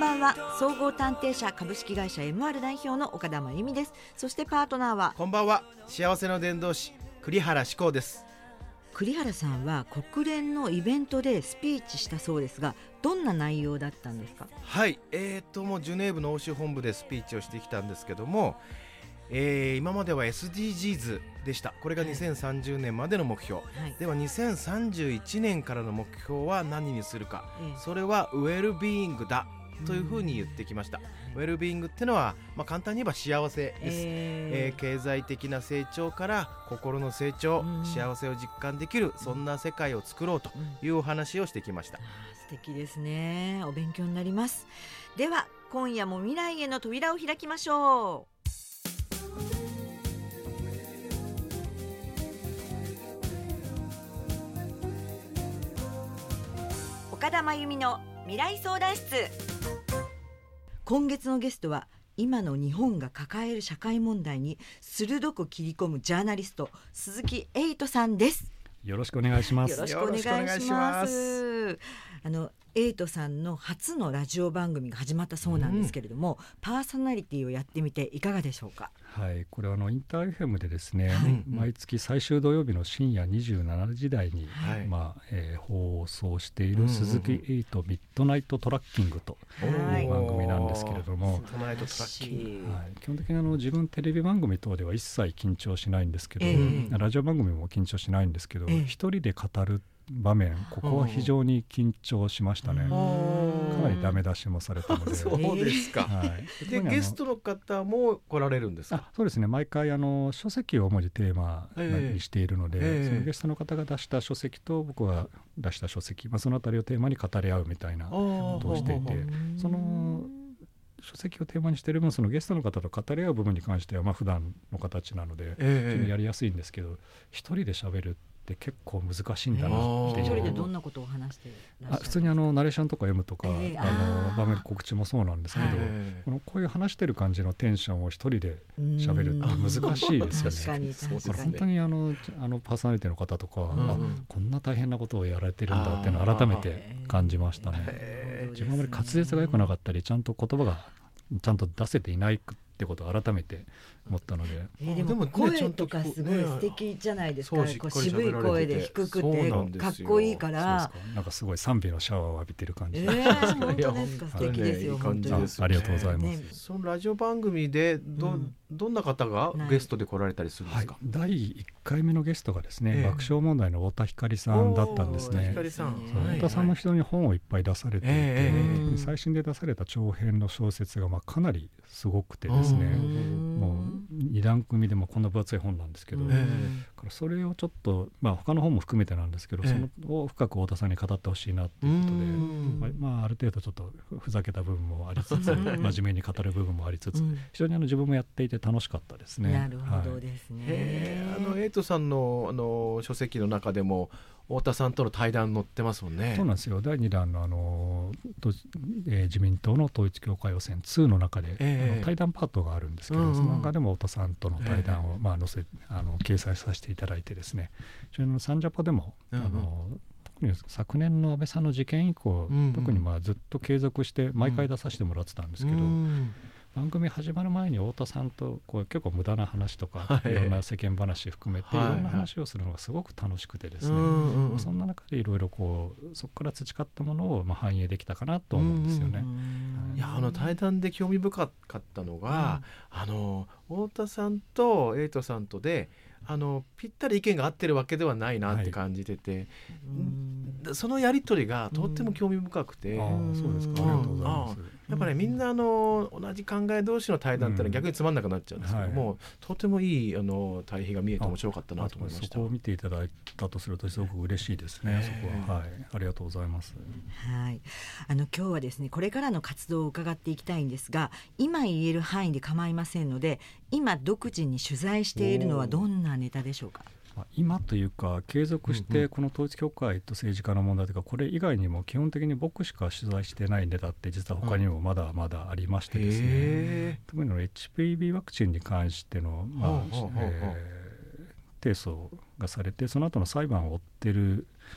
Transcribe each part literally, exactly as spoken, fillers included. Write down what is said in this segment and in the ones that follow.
ばんは。総合探偵社株式会社 エムアール 代表の岡田真由美です。そしてパートナーは、 こんばんは。幸せの伝道師栗原志功です。 栗原さんは国連のイベントでスピーチしたそうですが、どんな内容だったんですか？ はい、えーともうジュネーブの欧州本部でスピーチをしてきたんですけども、えー、今までは エスディージーズ でした。これがにせんさんじゅうねんまでの目標、はい、ではにせんさんじゅういちねんからの目標は何にするか、えー、それはウェルビーイングだというふうに言ってきました。ウェルビーイングってのは、まあ、簡単に言えば幸せです、えーえー、経済的な成長から心の成長、うん、幸せを実感できる、そんな世界を作ろうというお話をしてきました。うん、 素敵ですね。お勉強になります。では今夜も未来への扉を開きましょう。岡田真由美の未来相談室。今月のゲストは、今の日本が抱える社会問題に鋭く切り込むジャーナリスト、鈴木エイトさんです。 よろしくお願いします。 よろしくお願いします。あのエイトさんの初のラジオ番組が始まったそうなんですけれども、うん、パーソナリティをやってみていかがでしょうか？ はい、これはあのインター エフエム でですね、はい、毎月最終土曜日の深夜にじゅうしちじ台に、はい、まあえー、放送している鈴木エイトミッドナイトトラッキングという番組なんですけれども、はい、基本的にあの自分テレビ番組等では一切緊張しないんですけど、えー、ラジオ番組も緊張しないんですけど、えー、一人で語る場面、ここは非常に緊張しましたね。かなりダメ出しもされたので。 そうですか、はい、でゲストの方も来られるんですか？ あ、そうですね、毎回あの書籍を主にテーマにしているので、えー、そのゲストの方が出した書籍と僕が出した書籍、まあ、そのあたりをテーマに語り合うみたいなことをしていて、その書籍をテーマにしている分、そのゲストの方と語り合う部分に関してはまあ普段の形なので、えー、やりやすいんですけど、一人で喋るって結構難しいんだなっていう。 一人でどんなことを話していらっしゃるんですか？ あ、普通にあのナレーションとか読むとか、えー、あの場面告知もそうなんですけど、このこういう話してる感じのテンションを一人で喋るって難しいですよね。 確かに確かに。 だから本当にあのあのパーソナリティの方とか、うん、あ、こんな大変なことをやられてるんだっていうのを改めて感じましたね。自分はあまり滑舌が良くなかったり、ちゃんと言葉がちゃんと出せていないってことを改めて思ったので、 えー、でも声とかすごい素敵じゃないですか。こう渋い声で低くてかっこいいから、 なんかすごい賛美のシャワーを浴びてる感じ、 えー、本当ですか？素敵ですよ、 いい感じですよね。 ありがとうございます、ね、 そのラジオ番組で ど,、うん、どんな方がゲストで来られたりするんですか？ はい、だいいっかいめのゲストがですね、えー、爆笑問題の太田光さんだったんですね。 太田さん、 太田さんも非常に本をいっぱい出されていて、えー、最新で出された長編の小説がまあかなりすごくてですね、もうに段組でもこんな分厚い本なんですけど、えー、からそれをちょっと、まあ、他の本も含めてなんですけど、えー、そのを深く太田さんに語ってほしいなということで、まあまあ、ある程度ちょっとふざけた部分もありつつ真面目に語る部分もありつつ、非常にあの自分もやっていて楽しかったですね。 なるほどですね、はい、 えー、あのエイトさん の, あの書籍の中でも太田さんとの対談載ってますもんね。 そうなんですよ。だいにだん の, あの、えー、自民党の統一教会予選にの中で、えー、あの対談パートがあるんですけど、うんうん、その中でも太田さんとの対談を、えーまあ、載せあの掲載させていただいてですね、サンジャポでも、うんうん、あの特に昨年の安倍さんの事件以降、うんうん、特にまあずっと継続して毎回出させてもらってたんですけど、うんうん番組始まる前に太田さんとこう結構無駄な話とか、はい、いろんな世間話含めていろんな話をするのがすごく楽しくてですね、はいはい、そんな中でいろいろこうそこから培ったものをまあ反映できたかなと思うんですよね。 いやあの対談で興味深かったのが、うん、あの太田さんとエイトさんとであのぴったり意見が合ってるわけではないなって感じてて、はい、そのやり取りがとっても興味深くて、 あそうですか、ありがとうございます。 やっぱり、ね、みんなあの同じ考え同士の対談ってのは逆につまんなくなっちゃうんですけども、うんはい、とてもいいあの対比が見えて面白かったなと思いました。 そこを見ていただいたとするとすごく嬉しいですね、そこは、はい、ありがとうございます。 はい、あの今日はですねこれからの活動を伺っていきたいんですが、今言える範囲で構いませんので、今独自に取材しているのはどんなネタでしょうか？ 今というか継続してこの統一教会と政治家の問題というか、これ以外にも基本的に僕しか取材してないネタって実は他にもまだまだありましてですね、特に エイチピービー ワクチンに関しての、まあえー、提訴がされてその後の裁判を追ってる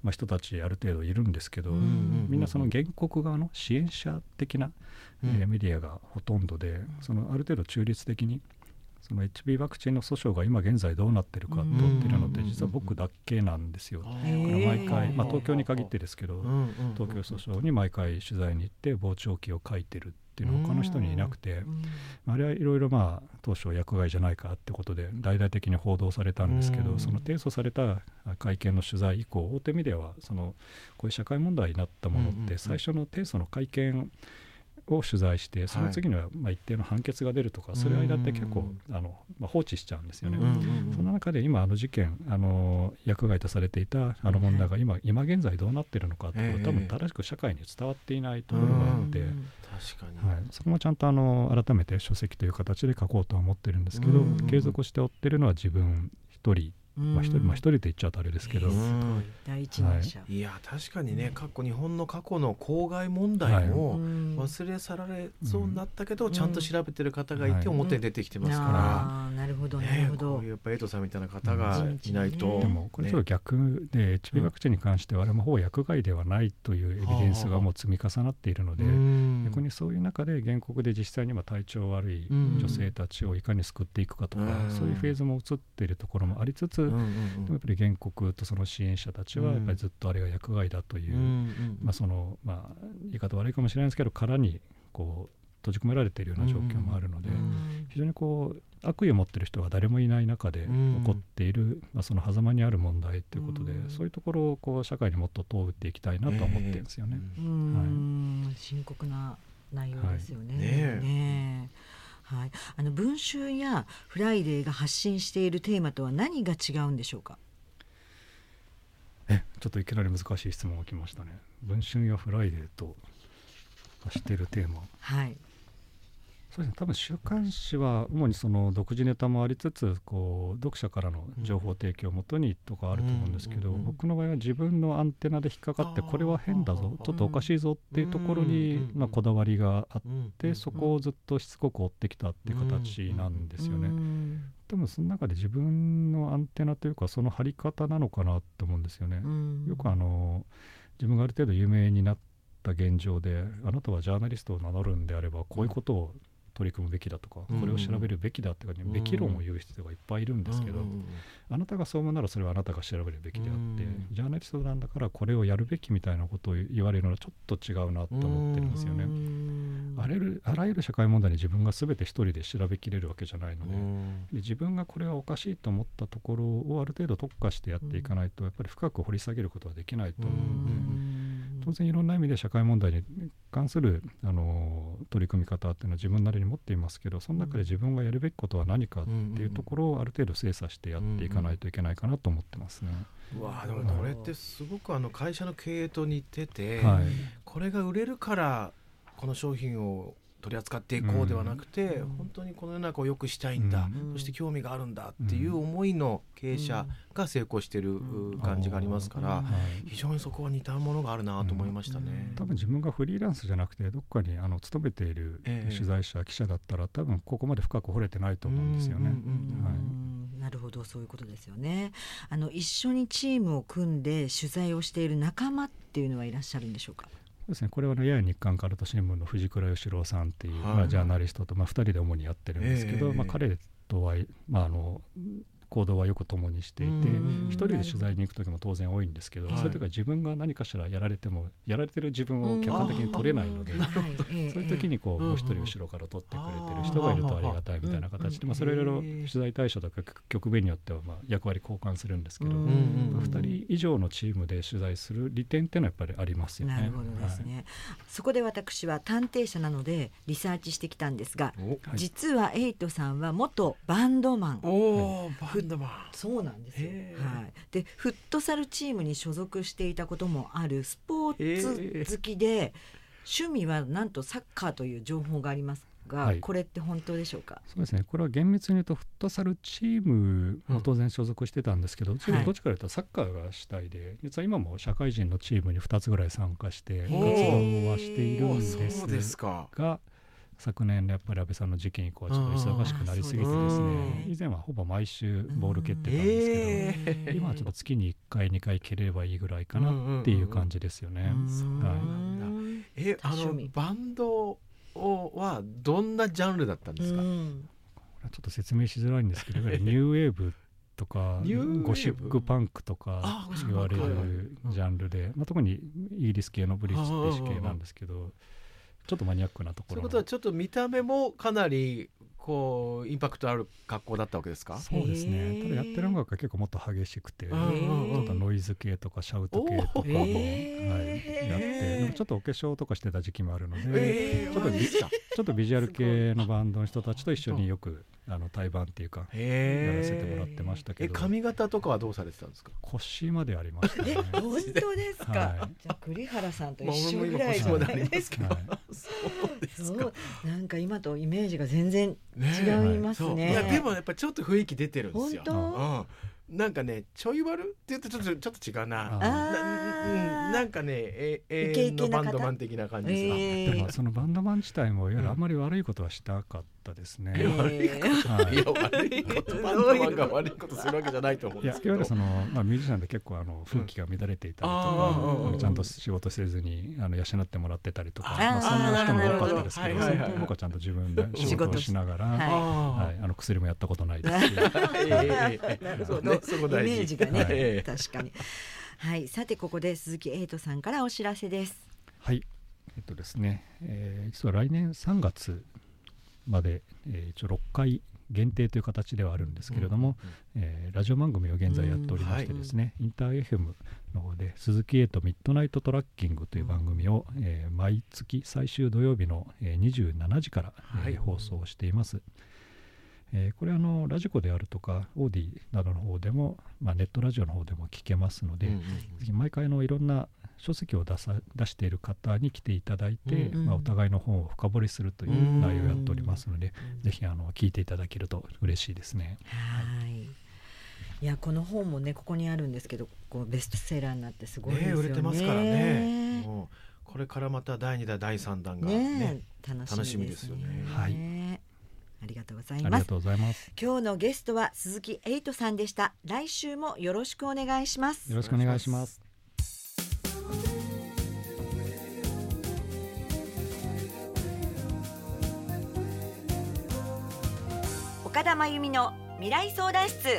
まあ、人たちある程度いるんですけど、 うんうんうん、 みんなその原告側の支援者的な、うんえー、メディアがほとんどで、そのある程度中立的にその エイチピー ワクチンの訴訟が今現在どうなってるかとっているので、実は僕だけなんですよ。だから毎回、まあ、東京に限ってですけど、東京訴訟に毎回取材に行って傍聴記を書いてるっていうのは他の人にいなくて、あれはいろいろまあ当初薬害じゃないかってことで大々的に報道されたんですけど、その提訴された会見の取材以降、大手メディアはそのこういう社会問題になったものって最初の提訴の会見を取材して、その次にはまあ一定の判決が出るとか、それ間って結構あの、まあ、放置しちゃうんですよね。その中で今あの事件、あの薬害とされていたあの問題が今、今現在どうなっているのかっていうことを多分正しく社会に伝わっていないところがあって、 確かに、 はい、そこもちゃんとあの改めて書籍という形で書こうとは思ってるんですけど、継続して追ってるのは自分一人、まあ、一人、まあ、一人で言っちゃうとあれですけど、 第一人者、 はい、いや確かにね、過去日本の過去の公害問題も忘れ去られそうになったけど、ちゃんと調べてる方がいて表に出てきてますから、 あなるほどなるほど、 こういうやっぱエイトさんみたいな方がいないと、 でもこれちょっと逆で エイチピー ワクチンに関してはあれもほぼ薬害ではないというエビデンスがもう積み重なっているので、逆にそういう中で原告で実際に今体調悪い女性たちをいかに救っていくかとか、そういうフェーズも映っているところもありつつ、でもやっぱり原告とその支援者たちはやっぱりずっとあれが薬害だという、まあそのまあ言い方悪いかもしれないですけど、殻にこう閉じ込められているような状況もあるので、非常にこう悪意を持っている人が誰もいない中で起こっている、まあ、その狭間にある問題ということで、そういうところをこう社会にもっと問うていきたいなと思ってるんですよね。 えーうんはい、深刻な内容ですよね。はいねねはい、あの文春やフライデーが発信しているテーマとは何が違うんでしょうか。 えちょっといきなり難しい質問が来ましたね。文春やフライデーと発しているテーマ、はい、そうですね、多分週刊誌は主にその独自ネタもありつつ、こう読者からの情報提供をもとにとかあると思うんですけど、僕の場合は自分のアンテナで引っかかって、これは変だぞ、ちょっとおかしいぞっていうところにまあこだわりがあって、そこをずっとしつこく追ってきたっていう形なんですよね。多分その中で自分のアンテナというか、その張り方なのかなと思うんですよね。よくあの自分がある程度有名になった現状で、あなたはジャーナリストを名乗るんであればこういうことを取り組むべきだとか、これを調べるべきだってか、ね、べき論を言う人がいっぱいいるんですけど、あなたがそう思うならそれはあなたが調べるべきであって、ジャーナリストなんだからこれをやるべきみたいなことを言われるのはちょっと違うなと思ってるんですよね。あらゆる、あらゆる社会問題に自分が全て一人で調べきれるわけじゃないので、で自分がこれはおかしいと思ったところをある程度特化してやっていかないと、やっぱり深く掘り下げることはできないと思うので、当然いろんな意味で社会問題に関するあの取り組み方っていうのは自分なりに持っていますけど、その中で自分がやるべきことは何かっていうところをある程度精査してやっていかないといけないかなと思ってますね。 うわでもこれってすごくあの会社の経営と似てて、はい、これが売れるからこの商品を取り扱っていこうではなくて、うん、本当にこの世の中を良くしたいんだ、うん、そして興味があるんだっていう思いの経営者が成功している感じがありますから、うん、非常にそこは似たものがあるなと思いましたね。 うん、多分自分がフリーランスじゃなくてどっかにあの勤めている取材者、えー、記者だったら多分ここまで深く掘れてないと思うんですよね。 なるほど、そういうことですよね。あの一緒にチームを組んで取材をしている仲間っていうのはいらっしゃるんでしょうか。 そうですね、これはやや日刊カルト新聞の藤倉義郎さんっていう、はいまあ、ジャーナリストと、まあ、ふたりで主にやってるんですけど、えーまあ、彼とは、まあ、あの行動はよく共にしていて、一人で取材に行く時も当然多いんですけど、それとか自分が何かしらやられてもやられてる自分を客観的に撮れないので、そういう時にこうもう一人後ろから撮ってくれてる人がいるとありがたいみたいな形で、まあ、それいろいろ取材対象とか局面によってはまあ役割交換するんですけど、ふたり以上のチームで取材する利点っていうのはやっぱりありますよね。 なるほどですね、はい、そこで私は探偵者なのでリサーチしてきたんですが、実はエイトさんは元バンドマン。 おー、バンドマン。 そうなんですよ、はい、でフットサルチームに所属していたこともあるスポーツ好きで、趣味はなんとサッカーという情報がありますが、はい、これって本当でしょうか。 そうですね、これは厳密に言うとフットサルチームも当然所属してたんですけど、うん、どっちかというとサッカーが主体で、はい、実は今も社会人のチームにふたつぐらい参加して活動はしているんですが、 昨年のやっぱり安倍さんの事件以降はちょっと忙しくなりすぎてですね、以前はほぼ毎週ボール蹴ってたんですけど、えー、今はちょっと月にいっかいにかい蹴れればいいぐらいかなっていう感じですよね。 そうなんだ。えあのバンドはどんなジャンルだったんですか？これはちょっと説明しづらいんですけど、ニューウェーブとかゴシックパンクとか言われるジャンルで、まあ、特にイギリス系のブリティッシュ系なんですけど、ちょっとマニアックなところ。 そういうことはちょっと見た目もかなりこうインパクトある格好だったわけですか？ そうですね。ただやってる音楽が結構もっと激しくて、ちょっとノイズ系とかシャウト系とかも、はい、やってちょっとお化粧とかしてた時期もあるので、ちょっとビちょっとビジュアル系のバンドの人たちと一緒によくあの対バンっていうかやらせてもらってましたけど。 え髪型とかはどうされてたんですか？ 腰までありましたね。 え本当ですか？はい、じゃあ栗原さんと一緒ぐらいじゃないですか？そうですか。なんか今とイメージが全然違いますね。 ね、いやでもやっぱちょっと雰囲気出てるんですよ。 本当？ うん、なんかねちょい悪って言うとちょっとちょっと違うな。な, なんかねえ永遠のバンドマン的な感じです。 えー、でもそのバンドマン自体もいわゆるあんまり悪いことはしたかったですね。 えー、悪いこと、はい、いや悪いことバンドマンが悪いことするわけじゃないと思うんですけど。 いやいわゆるその、まあ、ミュージシャンで結構あの風紀が乱れていたりとか、うん、ちゃんと仕事せずにあの養ってもらってたりとか、まあ、そんな人も多かったですけど、その時僕はちゃんと自分で仕事をしながら、はい、あの薬もやったことないですし。 なるほど、ね、イメージがね、はい、確かに。はい、さてここで鈴木エイトさんからお知らせです。 はい、えっとですね、えー、実は来年さんがつまで、えー、一応ろっかい限定という形ではあるんですけれども、うんうんえー、ラジオ番組を現在やっておりましてですね、うんはい、インター エフエム の方で鈴木エイトミッドナイトトラッキングという番組を、うんえー、毎月最終土曜日の、えー、にじゅうしちじから、えーはい、放送しています。えー、これはあのラジコであるとかオーディなどの方でも、まあ、ネットラジオの方でも聞けますので、うんうん、毎回のいろんな書籍を出さ出している方に来ていただいて、うんまあ、お互いの本を深掘りするという内容をやっておりますので、うん、ぜひあの聞いていただけると嬉しいですね。 はい、いやこの本もねここにあるんですけどこうベストセラーになってすごいですよね。 ね売れてますからね。もうこれからまただいにだんだいさんだんが、ねね、楽しみですよね。 はい、 ありがとうございます。 ありがとうございます。 今日のゲストは鈴木エイトさんでした。来週もよろしくお願いします。 よろしくお願いします。 岡田真由美の未来相談室。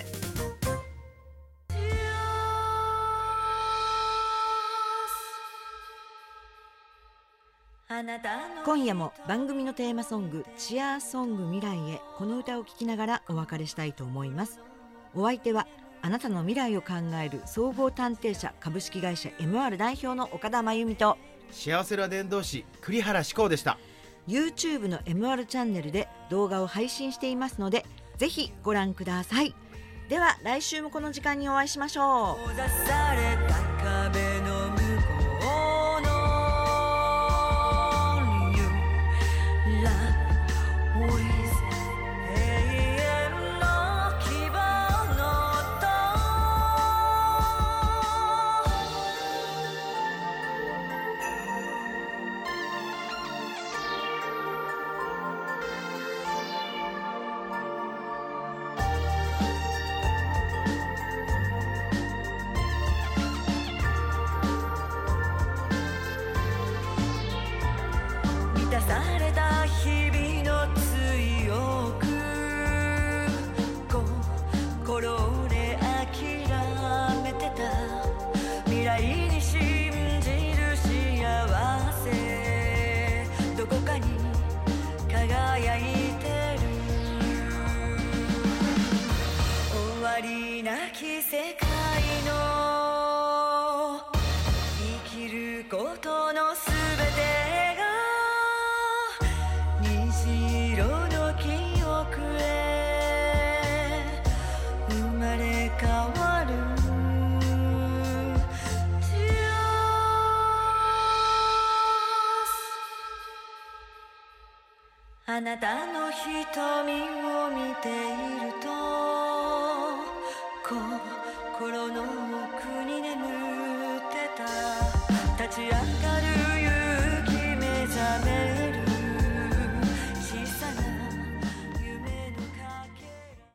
今夜も番組のテーマソングチアーソング未来へ、この歌を聴きながらお別れしたいと思います。お相手はあなたの未来を考える総合探偵社株式会社 エムアール 代表の岡田真由美と幸せな伝道師栗原志功でした。 YouTube の エムアール チャンネルで動画を配信していますのでぜひご覧ください。では来週もこの時間にお会いしましょう。閉ざされた壁の向こうの世界の生きることのすべてが虹色の記憶へ生まれ変わる。あなたの瞳を見ているとこう